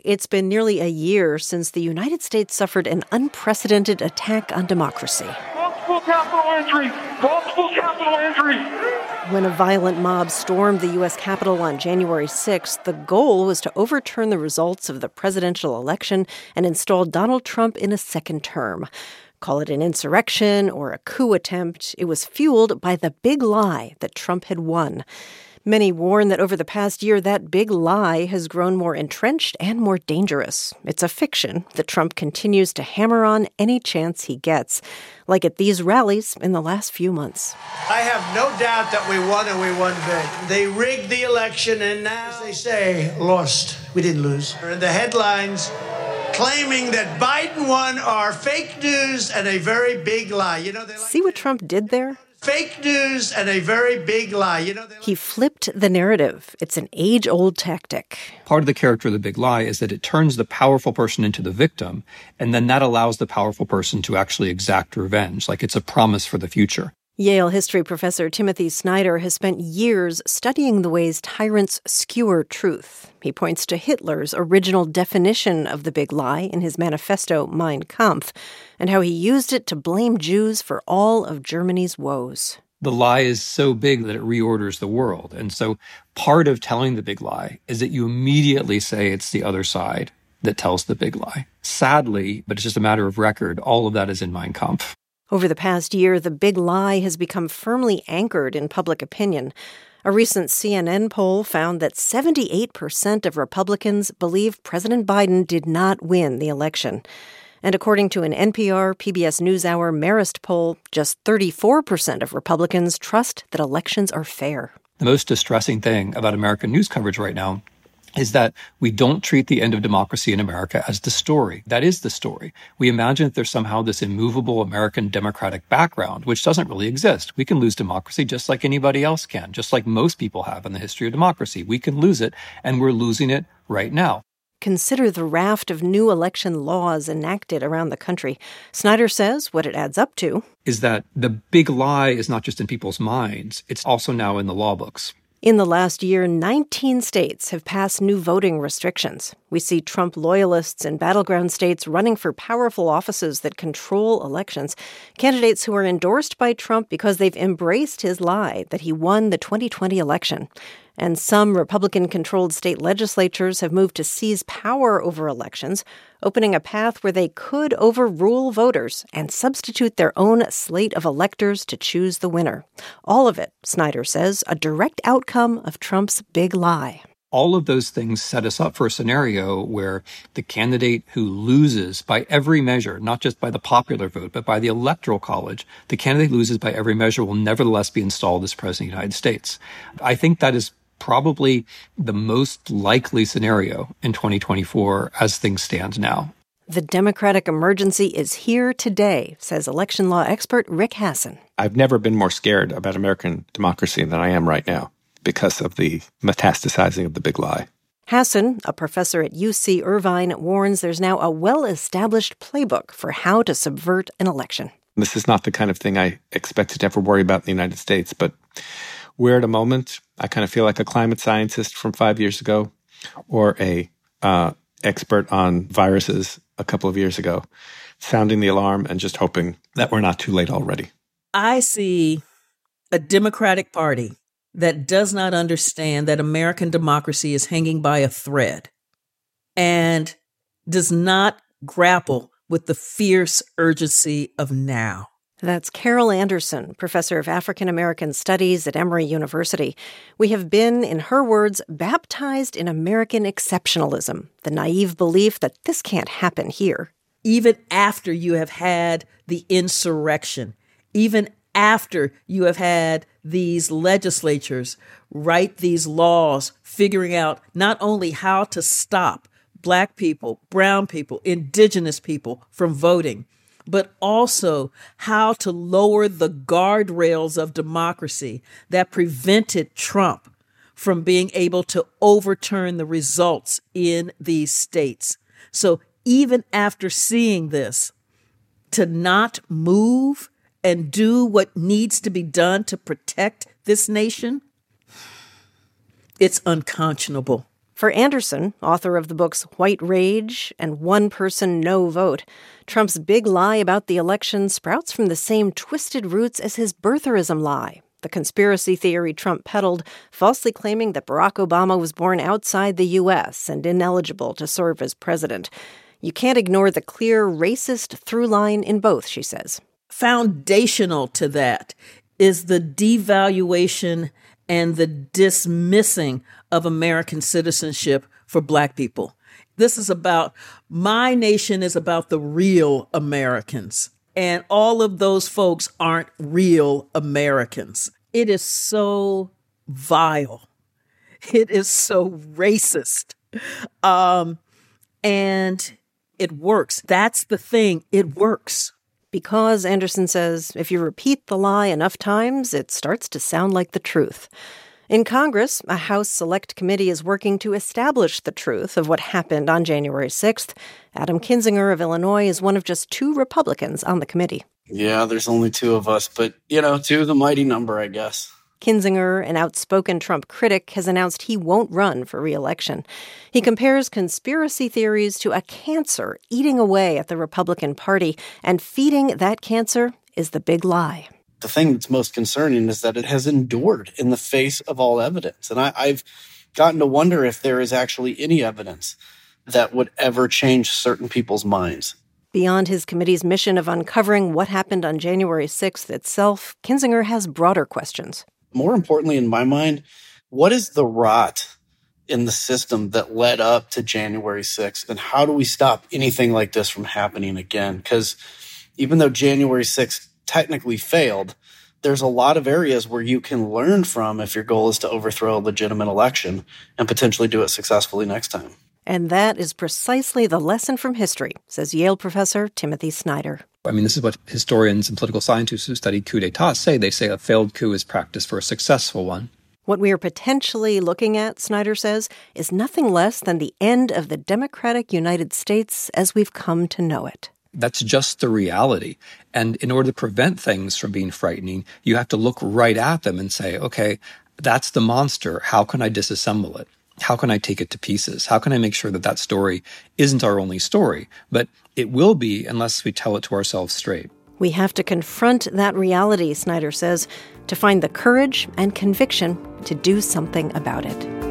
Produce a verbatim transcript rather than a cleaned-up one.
it's been nearly a year since the United States suffered an unprecedented attack on democracy. Multiple capital injury! Multiple capital injury! When a violent mob stormed the U S Capitol on January sixth, the goal was to overturn the results of the presidential election and install Donald Trump in a second term. Call it an insurrection or a coup attempt, it was fueled by the big lie that Trump had won. Many warn that over the past year, that big lie has grown more entrenched and more dangerous. It's a fiction that Trump continues to hammer on any chance he gets, like at these rallies in the last few months. I have no doubt that we won, and we won big. They rigged the election, and now, as they say, lost. We didn't lose. And the headlines claiming that Biden won are fake news and a very big lie. You know, they like See what Trump did there? Fake news and a very big lie. You know, He flipped the narrative. It's an age-old tactic. Part of the character of the big lie is that it turns the powerful person into the victim, and then that allows the powerful person to actually exact revenge, like it's a promise for the future. Yale history professor Timothy Snyder has spent years studying the ways tyrants skewer truth. He points to Hitler's original definition of the big lie in his manifesto Mein Kampf, and how he used it to blame Jews for all of Germany's woes. The lie is so big that it reorders the world. And so part of telling the big lie is that you immediately say it's the other side that tells the big lie. Sadly, but it's just a matter of record, all of that is in Mein Kampf. Over the past year, the big lie has become firmly anchored in public opinion. A recent C N N poll found that seventy-eight percent of Republicans believe President Biden did not win the election. And according to an N P R P B S NewsHour Marist poll, just thirty-four percent of Republicans trust that elections are fair. The most distressing thing about American news coverage right now is that we don't treat the end of democracy in America as the story. That is the story. We imagine that there's somehow this immovable American democratic background, which doesn't really exist. We can lose democracy just like anybody else can, just like most people have in the history of democracy. We can lose it, and we're losing it right now. Consider the raft of new election laws enacted around the country. Snyder says what it adds up to is that the big lie is not just in people's minds, it's also now in the law books. In the last year, nineteen states have passed new voting restrictions. We see Trump loyalists in battleground states running for powerful offices that control elections, candidates who are endorsed by Trump because they've embraced his lie that he won the twenty twenty election. And some Republican-controlled state legislatures have moved to seize power over elections, opening a path where they could overrule voters and substitute their own slate of electors to choose the winner. All of it, Snyder says, a direct outcome of Trump's big lie. All of those things set us up for a scenario where the candidate who loses by every measure, not just by the popular vote, but by the Electoral College, the candidate who loses by every measure will nevertheless be installed as president of the United States. I think that is probably the most likely scenario in twenty twenty-four as things stand now. The Democratic emergency is here today, says election law expert Rick Hasen. I've never been more scared about American democracy than I am right now because of the metastasizing of the big lie. Hasen, a professor at U C Irvine, warns there's now a well-established playbook for how to subvert an election. This is not the kind of thing I expected to ever worry about in the United States, but we're at a moment, I kind of feel like a climate scientist from five years ago or a uh, expert on viruses a couple of years ago, sounding the alarm and just hoping that we're not too late already. I see a Democratic Party that does not understand that American democracy is hanging by a thread and does not grapple with the fierce urgency of now. That's Carol Anderson, professor of African American Studies at Emory University. We have been, in her words, baptized in American exceptionalism, the naive belief that this can't happen here. Even after you have had the insurrection, even after you have had these legislatures write these laws, figuring out not only how to stop Black people, brown people, indigenous people from voting, but also how to lower the guardrails of democracy that prevented Trump from being able to overturn the results in these states. So even after seeing this, to not move and do what needs to be done to protect this nation, it's unconscionable. For Anderson, author of the books White Rage and One Person, No Vote, Trump's big lie about the election sprouts from the same twisted roots as his birtherism lie, the conspiracy theory Trump peddled, falsely claiming that Barack Obama was born outside the U S and ineligible to serve as president. You can't ignore the clear racist through line in both, she says. Foundational to that is the devaluation and the dismissing of American citizenship for Black people. This is about, my nation is about the real Americans. And all of those folks aren't real Americans. It is so vile. It is so racist. Um, and it works. That's the thing. It works. Because, Anderson says, if you repeat the lie enough times, it starts to sound like the truth. In Congress, a House Select Committee is working to establish the truth of what happened on January sixth. Adam Kinzinger of Illinois is one of just two Republicans on the committee. Yeah, there's only two of us, but, you know, two is a mighty number, I guess. Kinzinger, an outspoken Trump critic, has announced he won't run for re-election. He compares conspiracy theories to a cancer eating away at the Republican Party, and feeding that cancer is the big lie. The thing that's most concerning is that it has endured in the face of all evidence. And I, I've gotten to wonder if there is actually any evidence that would ever change certain people's minds. Beyond his committee's mission of uncovering what happened on January sixth itself, Kinzinger has broader questions. More importantly, in my mind, what is the rot in the system that led up to January sixth? And how do we stop anything like this from happening again? Because even though January sixth technically failed, there's a lot of areas where you can learn from if your goal is to overthrow a legitimate election and potentially do it successfully next time. And that is precisely the lesson from history, says Yale professor Timothy Snyder. I mean, this is what historians and political scientists who study coup d'etats say. They say a failed coup is practice for a successful one. What we are potentially looking at, Snyder says, is nothing less than the end of the democratic United States as we've come to know it. That's just the reality. And in order to prevent things from being frightening, you have to look right at them and say, okay, that's the monster. How can I disassemble it? How can I take it to pieces? How can I make sure that that story isn't our only story? But it will be unless we tell it to ourselves straight. We have to confront that reality, Snyder says, to find the courage and conviction to do something about it.